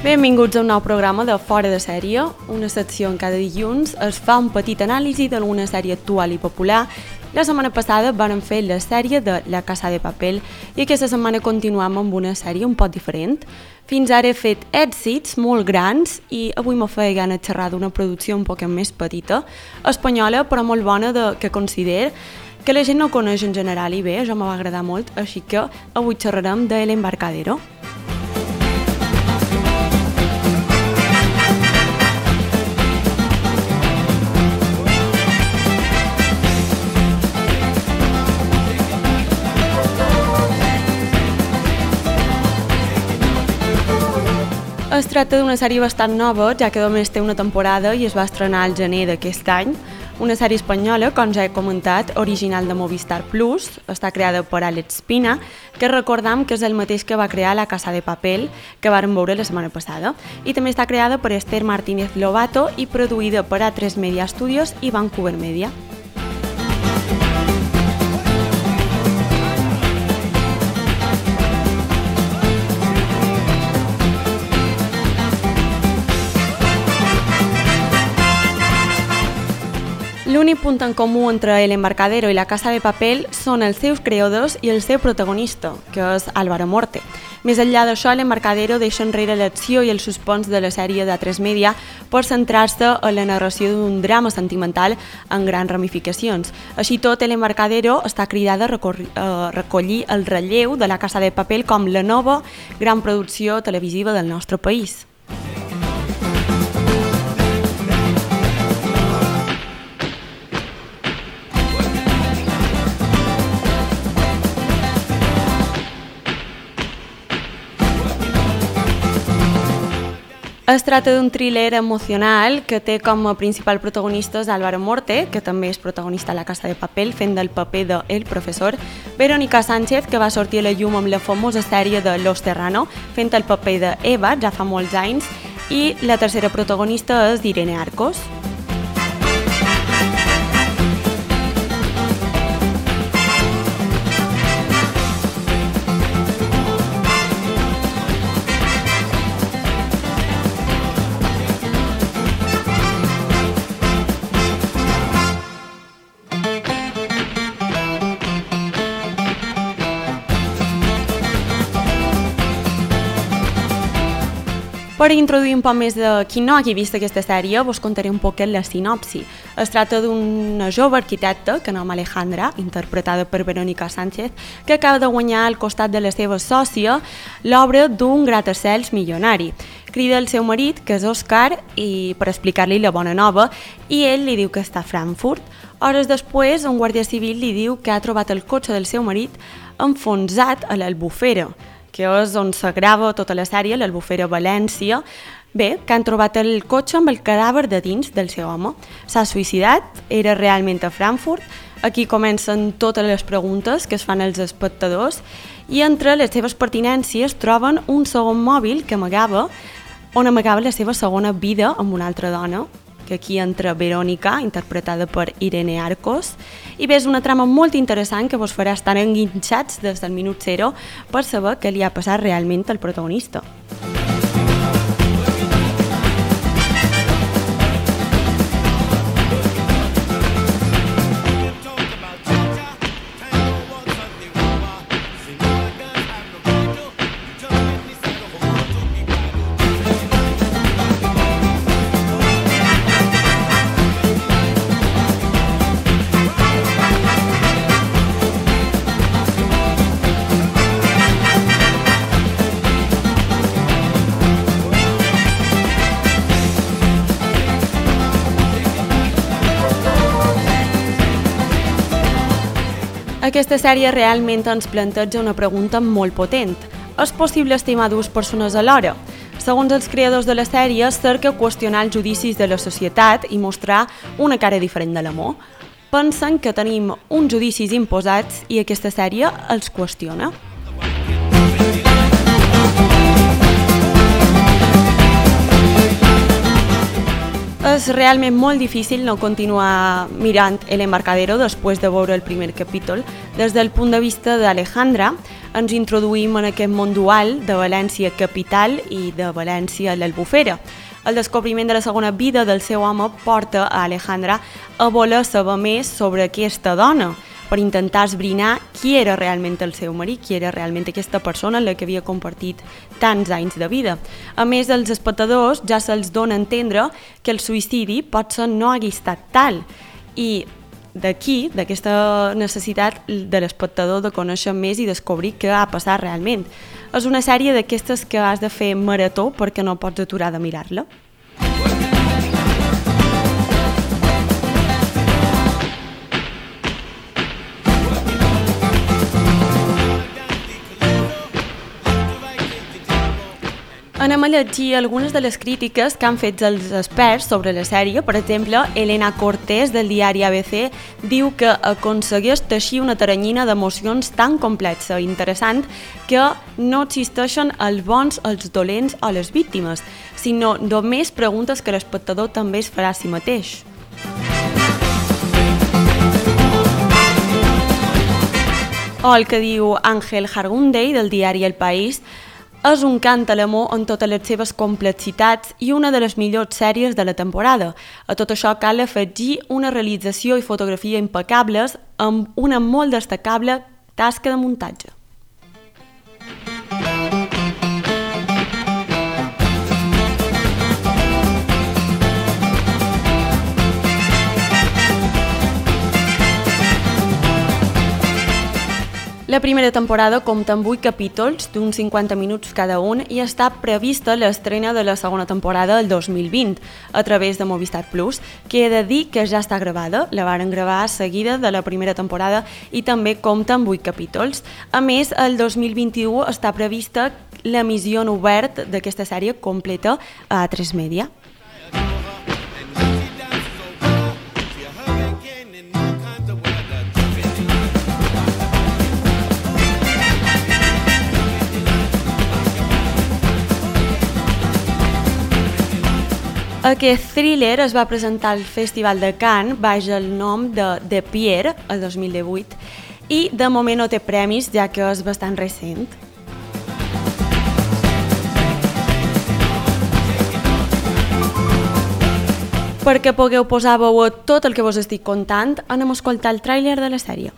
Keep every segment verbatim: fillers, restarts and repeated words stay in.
Benvinguts a un nou programa de Fora de Sèrie, una secció en cada dilluns es fa un petit anàlisi d'alguna sèrie actual i popular. La setmana passada vam fer la sèrie de La Casa de Papel i aquesta setmana continuem amb una sèrie un poc diferent. Fins ara he fet èxits molt grans i avui m'ho feia gana xerrar d'una producció un poc més petita, espanyola però molt bona de, que considero que la gent no coneix en general i bé, això m'ha agradat molt, així que avui xerrarem de El Embarcadero. Es tracta d'una sèrie bastant nova, ja que només té una temporada i es va estrenar al gener d'aquest any. Una sèrie espanyola, com ja he comentat, original de Movistar Plus, està creada per Àlex Pina, que recordam que és el mateix que va crear La Casa de Papel, que vàrem veure la setmana passada. I també està creada per Esther Martínez Lobato i produïda per A tres Media Studios i Vancouver Media. L'únic punt en comú entre El Embarcadero i La Casa de Papel són els seus creadors i el seu protagonista, que és Álvaro Morte. Més enllà d'això, El Embarcadero deixa enrere l'acció i el suspens de la sèrie d'A tres Media per centrar-se en la narració d'un drama sentimental amb grans ramificacions. Així tot, El Embarcadero està cridada a recollir el relleu de La Casa de Papel com la nova gran producció televisiva del nostre país. Es tracta d'un thriller emocional que té com a principal protagonistes Álvaro Morte, que també és protagonista a La Casa de Papel, fent del paper de El Professor, Verónica Sánchez, que va sortir a la llum amb la famosa sèrie de Los Serrano, fent el paper d'Eva ja fa molts anys, i la tercera protagonista és Irene Arcos. Per introduir un poc més de qui no hagi vist aquesta sèrie, vos contaré un poquet la sinopsi. Es tracta d'una jove arquitecta, que nom Alejandra, interpretada per Verónica Sánchez, que acaba de guanyar al costat de la seva sòcia l'obra d'un gratacels milionari. Crida el seu marit, que és Òscar, i per explicar-li la bona nova, i ell li diu que està a Frankfurt. Hores després, un guàrdia civil li diu que ha trobat el cotxe del seu marit enfonsat a l'Albufera, que és on s'agrava tota la sèrie, l'Albufera València. Bé, que han trobat el cotxe amb el cadàver de dins del seu home. S'ha suïcidat, era realment a Frankfurt. Aquí comencen totes les preguntes que es fan els espectadors i entre les seves pertinències troben un segon mòbil que amagava, on amagava la seva segona vida amb una altra dona, que aquí entra Verónica, interpretada per Irene Arcos, i bé, és una trama molt interessant que vos farà estar enguinxats des del minut zero per saber què li ha passat realment al protagonista. Aquesta sèrie realment ens planteja una pregunta molt potent. És possible estimar dues persones alhora? Segons els creadors de la sèrie, cerca qüestionar els judicis de la societat i mostrar una cara diferent de l'amor. Pensen que tenim uns judicis imposats i aquesta sèrie els qüestiona. És realment molt difícil no continuar mirant El Embarcadero després de veure el primer capítol. Des del punt de vista d'Alejandra, ens introduïm en aquest món dual de València capital i de València l'Albufera. El descobriment de la segona vida del seu home porta a Alejandra a voler saber més sobre aquesta dona, per intentar esbrinar qui era realment el seu marit, qui era realment aquesta persona en la que havia compartit tants anys de vida. A més, als espectadors ja se'ls dona a entendre que el suïcidi potser no hagués estat tal, i d'aquí, d'aquesta necessitat de l'espectador de conèixer més i descobrir què ha passat realment. És una sèrie d'aquestes que has de fer marató perquè no pots aturar de mirar-la. Anem a llegir algunes de les crítiques que han fet els experts sobre la sèrie. Per exemple, Elena Cortés, del diari A B C, diu que aconsegueix teixir una taranyina d'emocions tan complexa i interessant que no existeixen els bons, els dolents o les víctimes, sinó només preguntes que l'espectador també es farà a si mateix. O el que diu Àngel Hargunday, del diari El País, és un cant a l'amor en totes les seves complexitats i una de les millors sèries de la temporada. A tot això cal afegir una realització i fotografia impecables amb una molt destacable tasca de muntatge. La primera temporada compta amb vuit capítols d'uns cinquanta minuts cada un i està prevista l'estrena de la segona temporada el dos mil vint a través de Movistar Plus, que he de dir que ja està gravada, la varen gravar seguida de la primera temporada i també compta amb vuit capítols. A més, el dos mil vint-i-u està prevista l'emissió en obert d'aquesta sèrie completa a A tres Media. Aquest thriller es va presentar al Festival de Cannes baix el nom de The Pier el dos mil divuit i de moment no té premis, ja que és bastant recent. Perquè pugueu posar veu a tot el que vos estic contant, anem a escoltar el tràiler de la sèrie.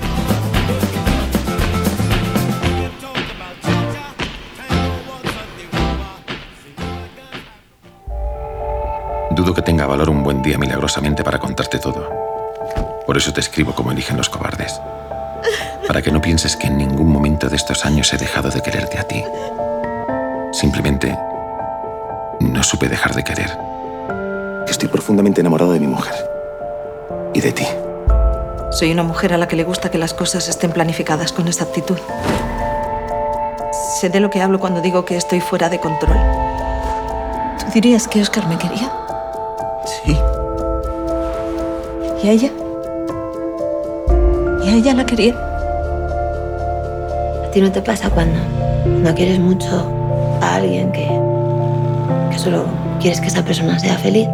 Dudo que tenga valor un buen día milagrosamente para contarte todo. Por eso te escribo como eligen los cobardes. Para que no pienses que en ningún momento de estos años he dejado de quererte a ti. Simplemente no supe dejar de querer. Estoy profundamente enamorado de mi mujer. Y de ti. Soy una mujer a la que le gusta que las cosas estén planificadas con exactitud. Sé de lo que hablo cuando digo que estoy fuera de control. ¿Tú dirías que Óscar me quería? Sí. ¿Y a ella? ¿Y a ella la quería? ¿A ti no te pasa cuando no quieres mucho a alguien que, que solo quieres que esa persona sea feliz?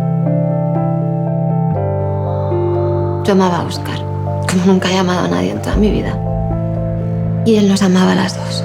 Yo amaba a Óscar, como nunca he amado a nadie en toda mi vida. Y él nos amaba a las dos.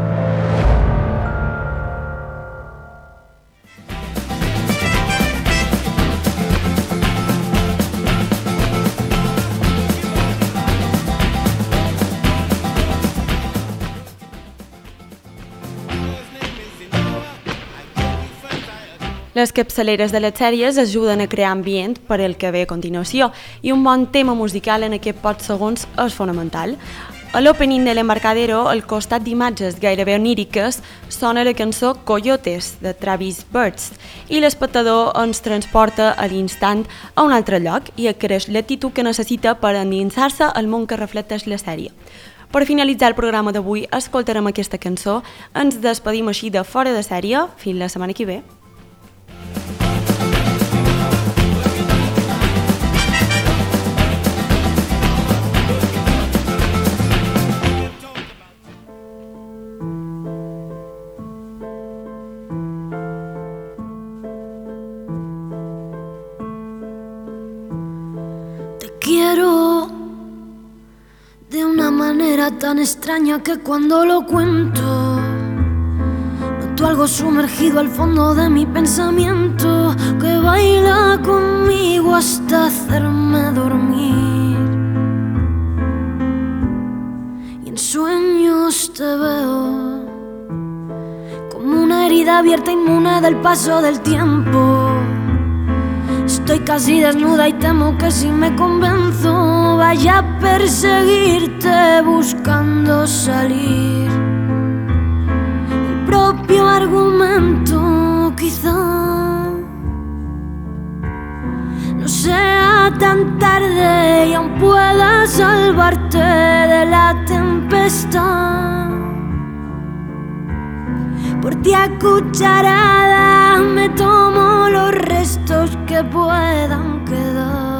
Les capçaleres de les sèries ajuden a crear ambient per al que ve a continuació i un bon tema musical en aquest pocs segons és fonamental. A l'opening de l'Embarcadero, al costat d'imatges gairebé oníriques, sona la cançó Coyotes, de Travis Birds, i l'espectador ens transporta a l'instant a un altre lloc i adquireix l'actitud que necessita per endinsar-se al món que reflecteix la sèrie. Per finalitzar el programa d'avui, escoltarem aquesta cançó, ens despedim així de Fora de Sèrie, fins la setmana que ve. Quiero de una manera historia tan extraña que cuando lo cuento noto algo sumergido al fondo de mi pensamiento que baila conmigo hasta hacerme dormir. Y en sueños te veo como una herida abierta inmune del paso del tiempo. Estoy casi desnuda y temo que si me convenzo vaya a perseguirte buscando salir. El propio argumento quizá no sea tan tarde y aún pueda salvarte de la tempestad. Por ti a cucharadas me tomo los restos que puedan quedarte.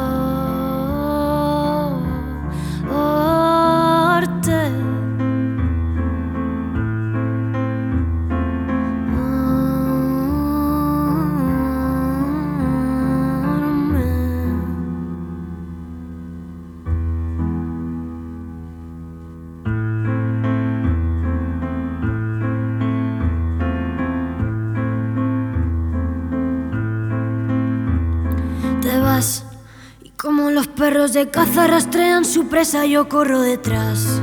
Te vas y como los perros de caza rastrean su presa, yo corro detrás.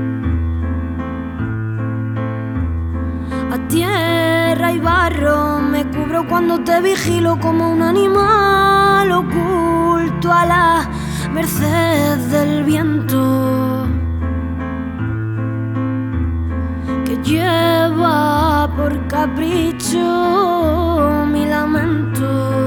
A tierra y barro me cubro cuando te vigilo como un animal oculto a la merced del viento que lleva por capricho mi lamento.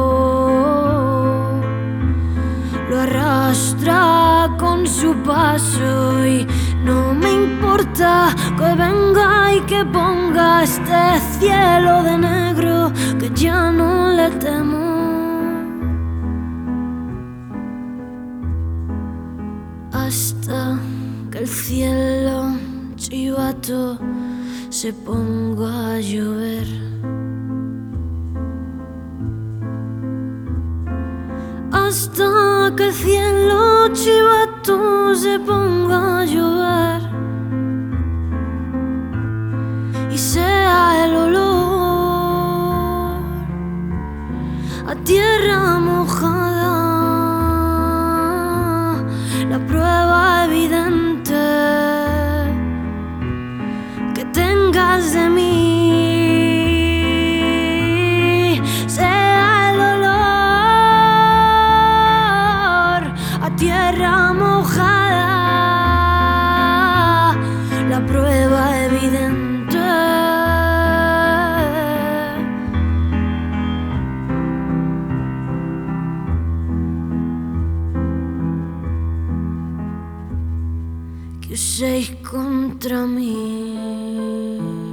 Lo arrastra con su paso y no me importa que venga y que ponga este cielo de negro que ya no le temo. Hasta que el cielo chivato se ponga a llover. Hasta que el cielo chivato se ponga a llover y sea el olor a tierra mojada la prueba evidente que tengas de mí. Tierra mojada, la prueba evidente que uséis contra mí.